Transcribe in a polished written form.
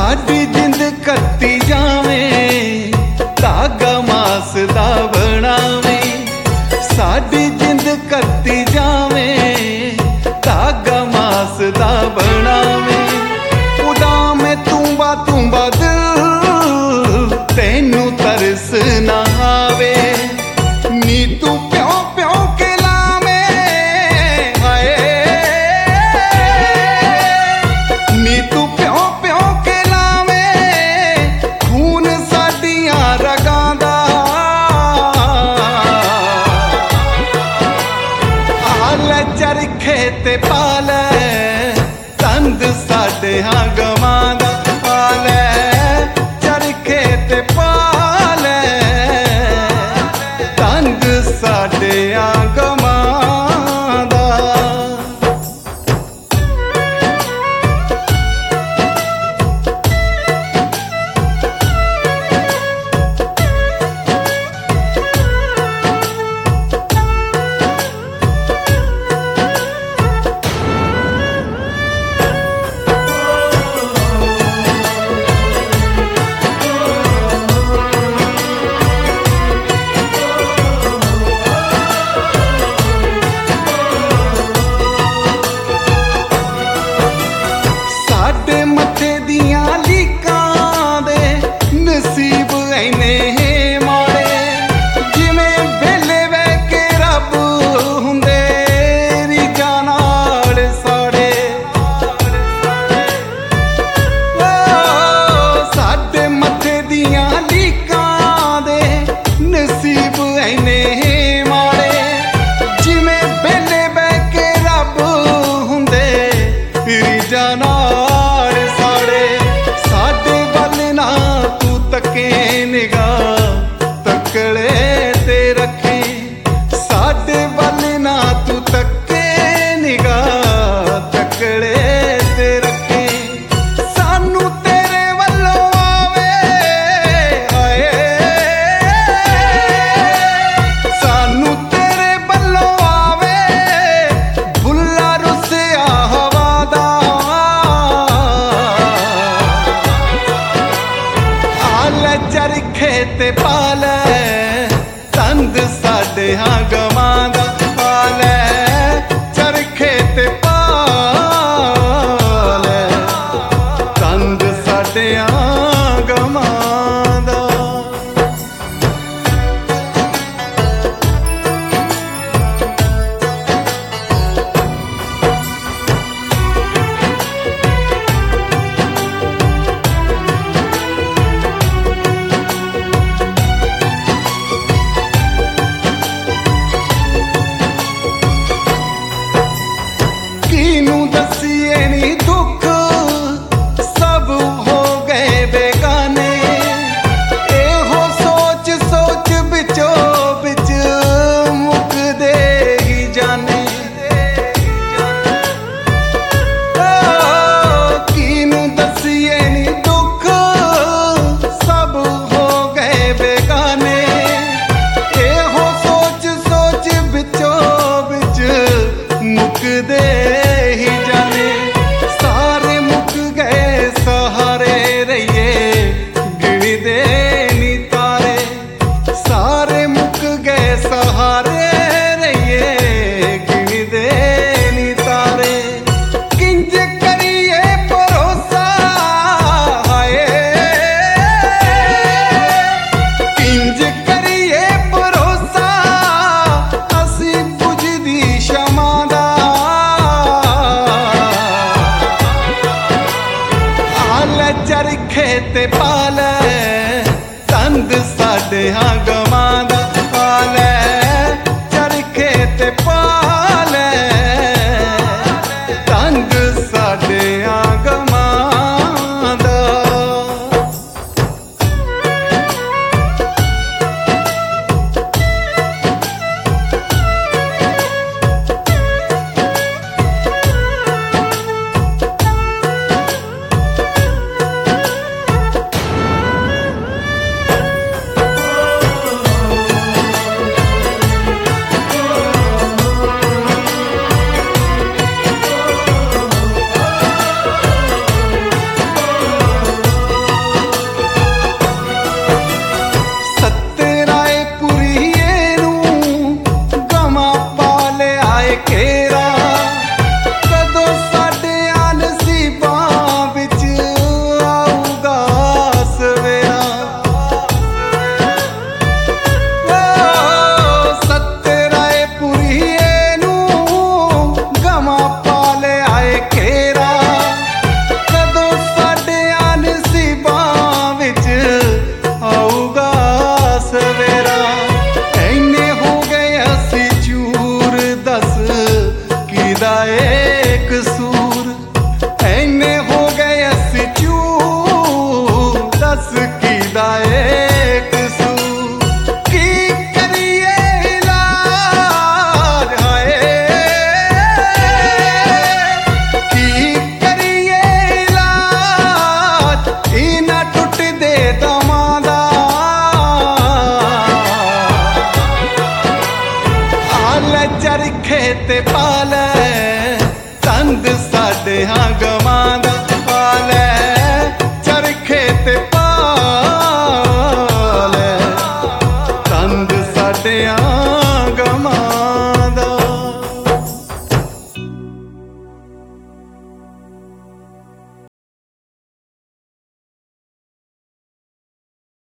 साडी जिंद कत्ती जावे धागा मास दा बनावे। साडी जिंद कत्ती जावे धागा मास दा बनावे। उड़ावे तूंबा तूंबा दिल तैनू तरस ना आवे। नी तू प्यों प्यों के लावे हाय। नी तू प्यों प्यों के लावे खून साडियां रगां दा। आले चरखे ते पाले तंद साडे हां गवां दा। आले चरखे ते पाले तंद साडे हां गवां दा। नसीब ऐने माड़े जिवें बेले वह के रब हुंदे रीझां नाल साड़े। साडे मत्थे दियां लीकां दे नसीब ऐने माड़े जिवें बेले वह के रब हुंदे रीझां नाल साड़े। साडे वल ना तके निगाह तकड़े ते रखे। साडे वल ना तू तके निगाह तकड़े ते रखे। सानू तेरे वल्लों आवे हाय। सानू तेरे वल्लों आवे बुल्ला रुसिया हवा दा। चरखे ते पाले तंद साडे हां गवां दा। पाले चरखे ते पाले तंद साडे हां गवां दा। दसिए नी दुख सब हो गए बेगाने। एहो सोच सोच बिचो बिच मुक दे ही जाने। कीनू दसिए नी दुख सब हो गए बेगाने। एहो सोच सोच बिचो बिच मुक दे ही जाने। सारे मुक गए सहारे रहिए गिणदे नी तारे। सारे मुक गए सहारे रहिए गिणदे नी तारे। किंज करिए भरोसा हाय। किंज करिए भरोसा असी बुझदी शमा दा। चरखे ते पाले तंद साडे हां गवां दा।